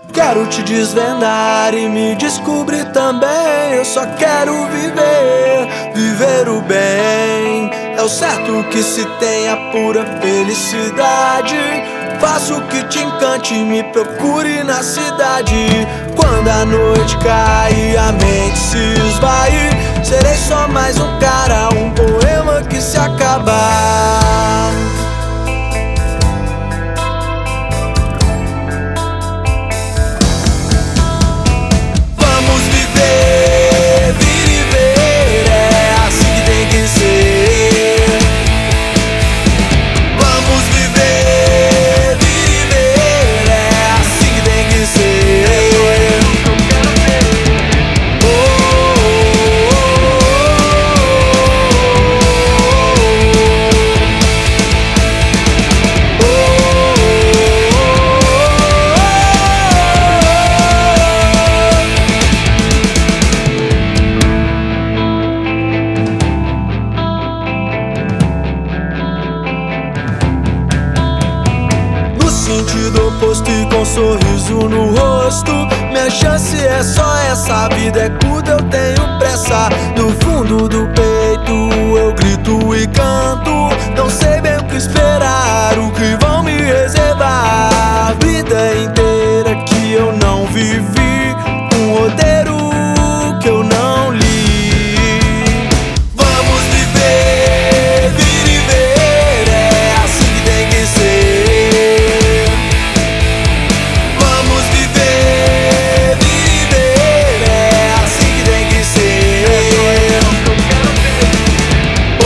Quero te desvendar e me descobrir também. Eu só quero viver, viver o bem. É o certo que se tem a pura felicidade. Faça o que te encante, me procure na cidade. Quando a noite cai e a mente se esvai, serei só mais um cara, um poema que se acabar. Vamos viver, vir e ver, é assim que tem que ser. Vamos viver, vir e ver, é assim que tem que ser. Oh, sentido oposto e com sorriso no rosto. Minha chance é só essa, a vida é curta, eu tenho pressa. No fundo do peito eu grito e canto. Não sei bem o que esperar, o que vão me reservar. Vida inteira que eu não vivi, um roteiro que eu não li. Vamos viver, vir e ver, é assim que tem que ser. Vamos viver, vir e ver, é assim que tem que ser. Oh,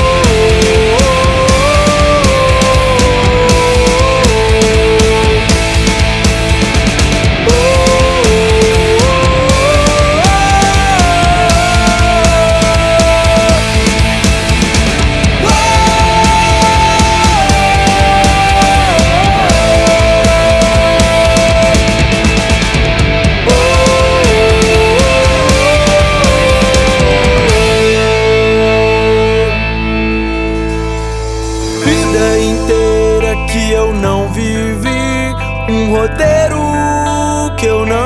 vida inteira que eu não vivi, um roteiro que eu não